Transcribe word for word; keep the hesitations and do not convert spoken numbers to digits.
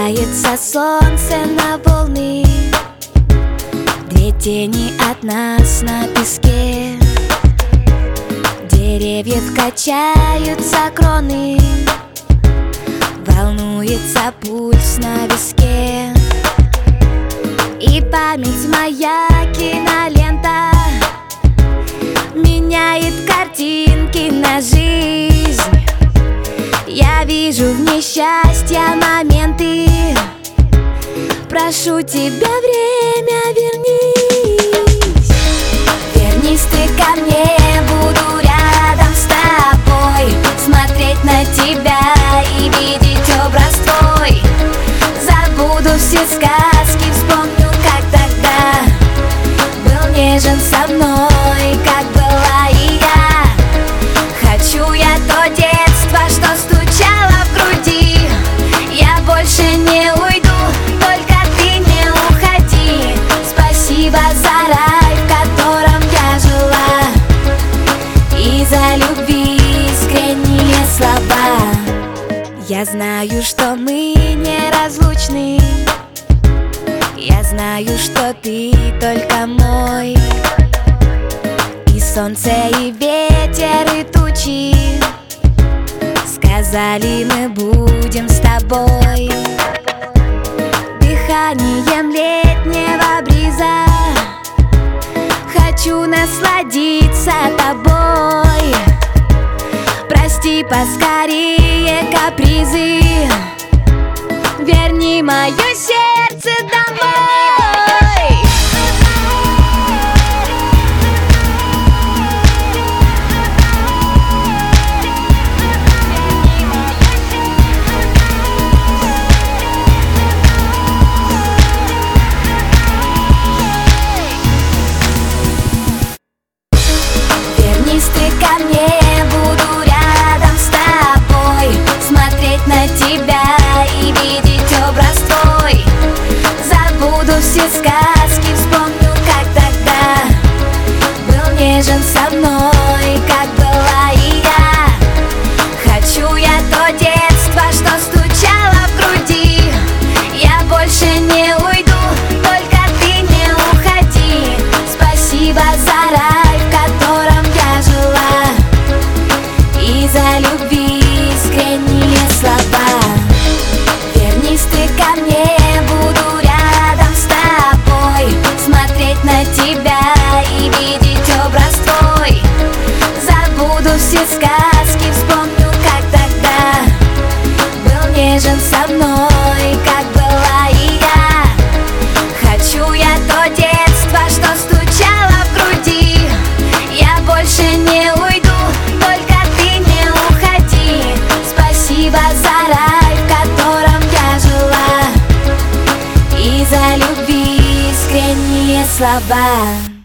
Улыбается солнце на волны, две тени от нас на песке. Деревьев качаются кроны, волнуется пульс на виске. И память моя кинолента меняет картинки на жизнь. Я вижу в несчастье моменты. Прошу тебя, время, вернись. Вернись ты ко мне, буду рядом с тобой, смотреть на тебя и видеть образ твой. Забуду все сказки, вспомню, как тогда был нежен со мной, как была и я. Хочу я то детство, что стучало в груди. Я больше не уйду, только ты не уходи. Спасибо за рай, в котором я жила, и за любви искренние слова. Я знаю, что мы неразлучны, я знаю, что ты только мой. И солнце, и ветер, и тучи сказали, мы будем с тобой. Дыханием летнего бриза хочу насладиться тобой. Прости поскорее капризы, верни мое сердце домой. Вернись ты ко мне, буду рядом с тобой, смотреть на тебя и видеть образ твой. Забуду все сказки, вспомню, как тогда был нежен со мной, как была и я. Хочу я то детство, что стучало в груди. Я больше не уйду, только ты не уходи. Спасибо за рай, в котором я жила, и за любви искренние слова. Вернись ты ко мне, буду рядом с тобой, смотреть на тебя и видеть образ твой. Забуду все сказки, вспомню, как тогда был нежен со мной, как была и я. Хочу я то детство, что стучало в груди. Я больше не уйду, только ты не уходи. Спасибо за рай, в котором я жила, и за любви искренние слова.